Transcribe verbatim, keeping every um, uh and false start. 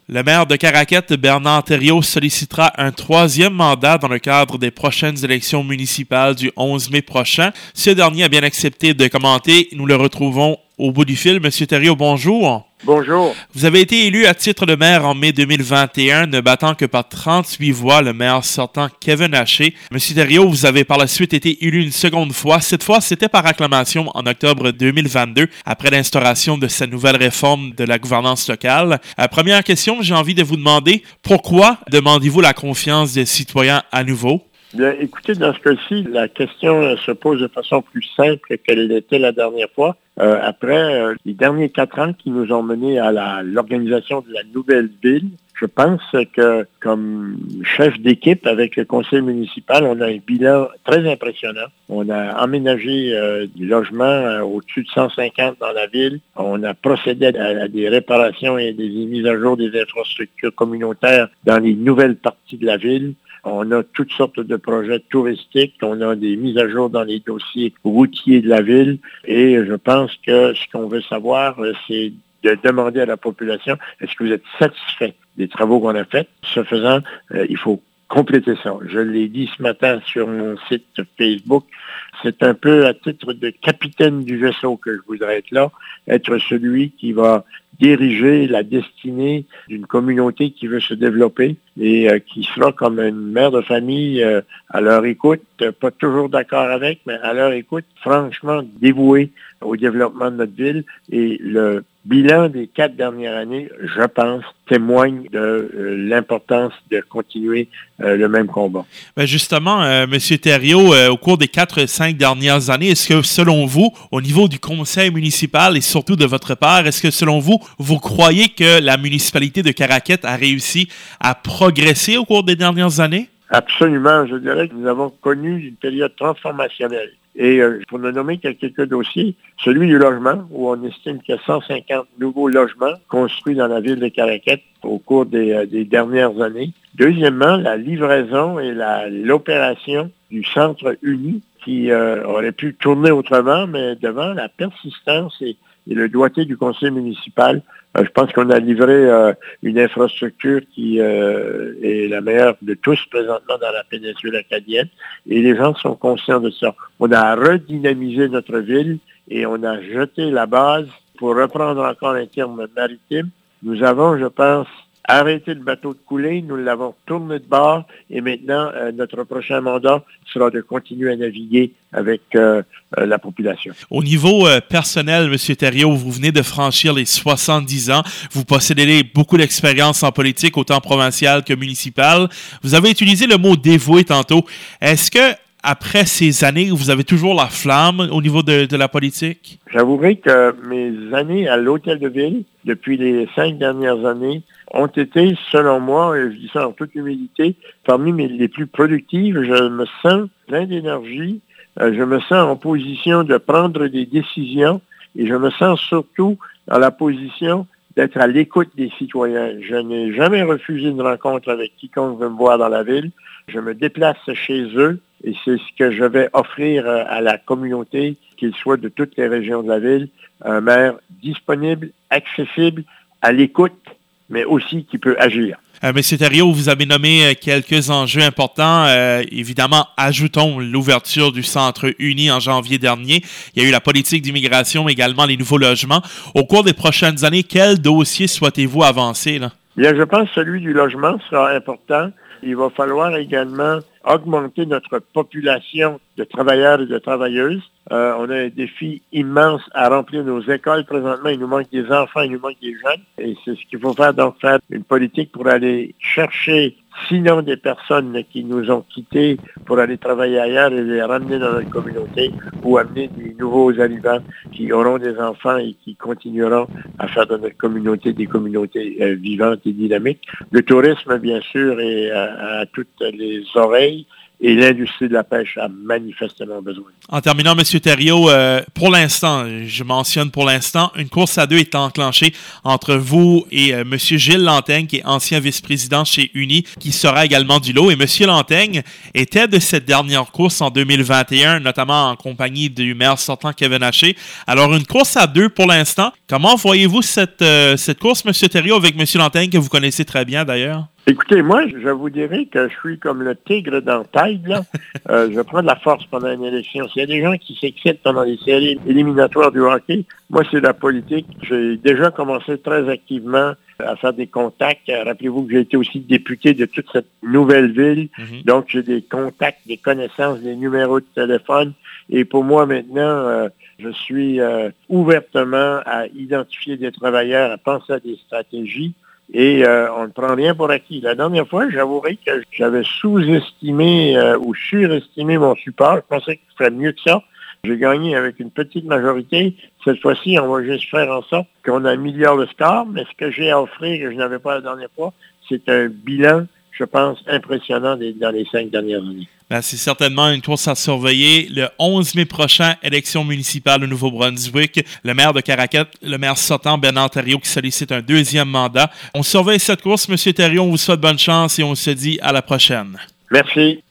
Le maire de Caraquette, Bernard Thériault, sollicitera un troisième mandat dans le cadre des prochaines élections municipales du onze mai prochain. Ce dernier a bien accepté de commenter. Nous le retrouvons au bout du fil. Monsieur Thériault, bonjour. Bonjour. Vous avez été élu à titre de maire en mai deux mille vingt et un, ne battant que par trente-huit voix le maire sortant Kevin Haché. Monsieur Thériault, vous avez par la suite été élu une seconde fois. Cette fois, c'était par acclamation en octobre deux mille vingt-deux, après l'instauration de cette nouvelle réforme de la gouvernance locale. Euh, première question, j'ai envie de vous demander, pourquoi demandez-vous la confiance des citoyens à nouveau? Bien, écoutez, dans ce cas-ci, la question euh, se pose de façon plus simple qu'elle l'était la dernière fois. Euh, après euh, les derniers quatre ans qui nous ont menés à la, l'organisation de la nouvelle ville, je pense que comme chef d'équipe avec le conseil municipal, on a un bilan très impressionnant. On a aménagé euh, du logement euh, au-dessus de cent cinquante dans la ville. On a procédé à, à des réparations et des, des mises à jour des infrastructures communautaires dans les nouvelles parties de la ville. On a toutes sortes de projets touristiques. On a des mises à jour dans les dossiers routiers de la ville. Et je pense que ce qu'on veut savoir, c'est de demander à la population, est-ce que vous êtes satisfait des travaux qu'on a faits? Ce faisant, euh, il faut compléter ça. Je l'ai dit ce matin sur mon site Facebook. C'est un peu à titre de capitaine du vaisseau que je voudrais être là, être celui qui va diriger la destinée d'une communauté qui veut se développer et euh, qui sera comme une mère de famille euh, à leur écoute, euh, pas toujours d'accord avec, mais à leur écoute, franchement dévouée au développement de notre ville. Et le bilan des quatre dernières années, je pense, témoigne de euh, l'importance de continuer euh, le même combat. Ben justement, euh, M. Thériault, euh, au cours des quatre, cinq dernières années, est-ce que selon vous, au niveau du conseil municipal et surtout de votre part, est-ce que selon vous, vous croyez que la municipalité de Caraquette a réussi à progresser au cours des dernières années? Absolument. Je dirais que nous avons connu une période transformationnelle. Et euh, pour ne nommer que quelques dossiers, celui du logement, où on estime qu'il y a cent cinquante nouveaux logements construits dans la ville de Caraquette au cours des, euh, des dernières années. Deuxièmement, la livraison et la, l'opération du Centre Uni, qui euh, aurait pu tourner autrement, mais devant la persistance et, et le doigté du conseil municipal, euh, je pense qu'on a livré euh, une infrastructure qui euh, est la meilleure de tous présentement dans la péninsule acadienne, et les gens sont conscients de ça. On a redynamisé notre ville et on a jeté la base, pour reprendre encore un terme maritime. Nous avons, je pense, arrêté le bateau de couler, nous l'avons tourné de bord et maintenant, euh, notre prochain mandat sera de continuer à naviguer avec euh, euh, la population. Au niveau euh, personnel, M. Thériault, vous venez de franchir les soixante-dix ans. Vous possédez beaucoup d'expérience en politique, autant provinciale que municipale. Vous avez utilisé le mot « dévoué » tantôt. Est-ce que après ces années, vous avez toujours la flamme au niveau de, de la politique? J'avouerai que mes années à l'Hôtel de Ville, depuis les cinq dernières années, ont été, selon moi, et je dis ça en toute humilité, parmi mes, les plus productives. Je me sens plein d'énergie, euh, je me sens en position de prendre des décisions et je me sens surtout dans la position d'être à l'écoute des citoyens. Je n'ai jamais refusé une rencontre avec quiconque veut me voir dans la ville. Je me déplace chez eux et c'est ce que je vais offrir à la communauté, qu'il soit de toutes les régions de la ville, un maire disponible, accessible, à l'écoute, mais aussi qui peut agir. Euh, M. Thériault, vous avez nommé euh, quelques enjeux importants. Euh, évidemment, ajoutons l'ouverture du Centre Uni en janvier dernier. Il y a eu la politique d'immigration, mais également les nouveaux logements. Au cours des prochaines années, quel dossier souhaitez-vous avancer, là? Bien, je pense que celui du logement sera important. Il va falloir également augmenter notre population de travailleurs et de travailleuses. Euh, on a un défi immense à remplir nos écoles. Présentement, il nous manque des enfants, il nous manque des jeunes. Et c'est ce qu'il faut faire, donc faire une politique pour aller chercher, sinon des personnes qui nous ont quittés pour aller travailler ailleurs et les ramener dans notre communauté ou amener des nouveaux arrivants qui auront des enfants et qui continueront à faire de notre communauté des communautés euh, vivantes et dynamiques. Le tourisme, bien sûr, est à, à toutes les oreilles. et l'industrie de la pêche a manifestement besoin. En terminant, M. Thériault, euh, pour l'instant, je mentionne pour l'instant, une course à deux est enclenchée entre vous et euh, M. Gilles Lanteigne, qui est ancien vice-président chez Uni, qui sera également du lot. Et M. Lanteigne était de cette dernière course en deux mille vingt et un, notamment en compagnie du maire sortant Kevin Haché. Alors, une course à deux pour l'instant. Comment voyez-vous cette, euh, cette course, M. Thériault, avec M. Lanteigne, que vous connaissez très bien d'ailleurs? Écoutez, moi, je vous dirais que je suis comme le tigre dans taille, là. Euh, je prends de la force pendant une élection. S'il y a des gens qui s'excitent pendant les séries éliminatoires du hockey, moi, c'est la politique. J'ai déjà commencé très activement à faire des contacts. Rappelez-vous que j'ai été aussi député de toute cette nouvelle ville. Mm-hmm. Donc, j'ai des contacts, des connaissances, des numéros de téléphone. Et pour moi, maintenant, euh, je suis euh, ouvertement à identifier des travailleurs, à penser à des stratégies. Et euh, on ne prend rien pour acquis. La dernière fois, j'avouerai que j'avais sous-estimé euh, ou surestimé mon support. Je pensais que je ferais mieux que ça. J'ai gagné avec une petite majorité. Cette fois-ci, on va juste faire en sorte qu'on améliore le score. Mais ce que j'ai à offrir, que je n'avais pas la dernière fois, c'est un bilan, je pense, impressionnant des, dans les cinq dernières années. Ben, c'est certainement une course à surveiller. Le onze mai prochain, élection municipale au Nouveau-Brunswick. Le maire de Caraquette, le maire sortant, Bernard Thériault, qui sollicite un deuxième mandat. On surveille cette course, M. Thériault. On vous souhaite bonne chance et on se dit à la prochaine. Merci.